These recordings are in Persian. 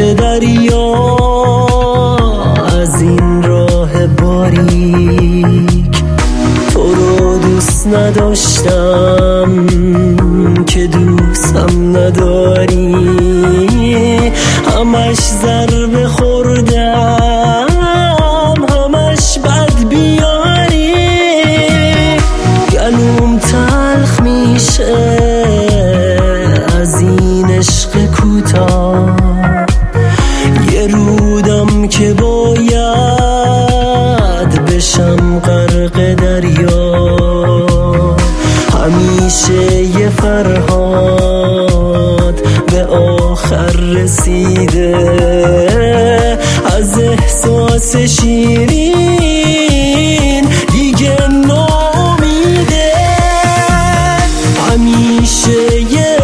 دریا از این راه باریک تو رو دوست نداشتم که دوستم نداری، همش ضربه خوردم همش بد بیاری، گلوم تلخ میشه از این عشق کوتاه، یه رودم که باید بشم غرق دریا، همیشه یه فرهاد به آخر رسیده از احساس شیرین دیگه نامیده، همیشه یه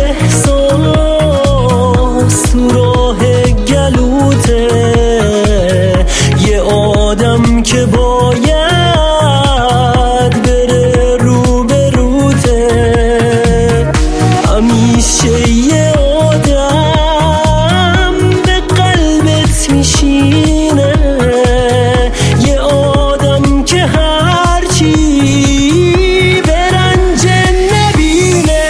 احساس تو راه گلوته، یه آدم که باید بره رو به روته، همیشه یه آدم به قلبت میشینه، یه آدم که هرچی برنج نبینه.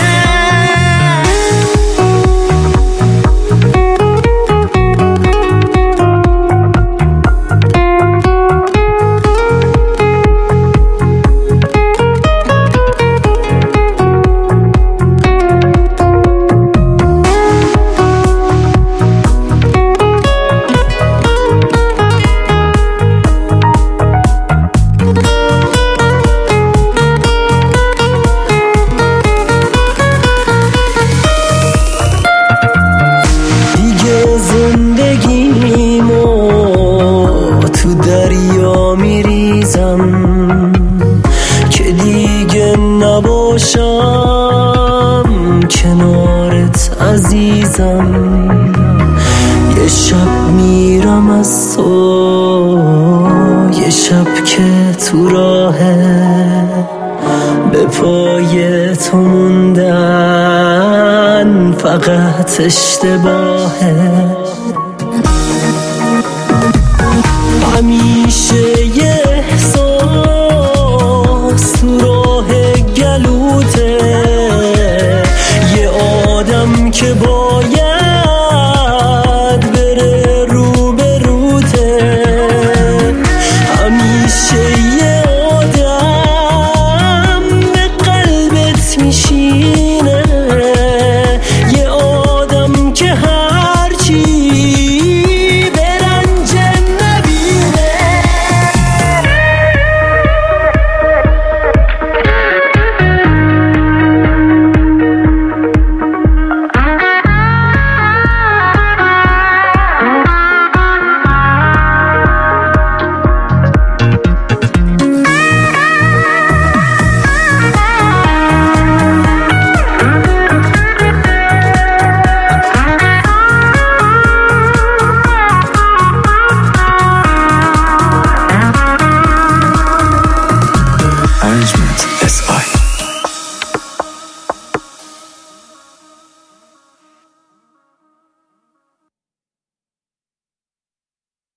دریا میریزم که دیگه نباشم کنارت عزیزم، یه شب میرم از تو، یه شب که تو راهه به پای تو موندن فقط اشتباهه،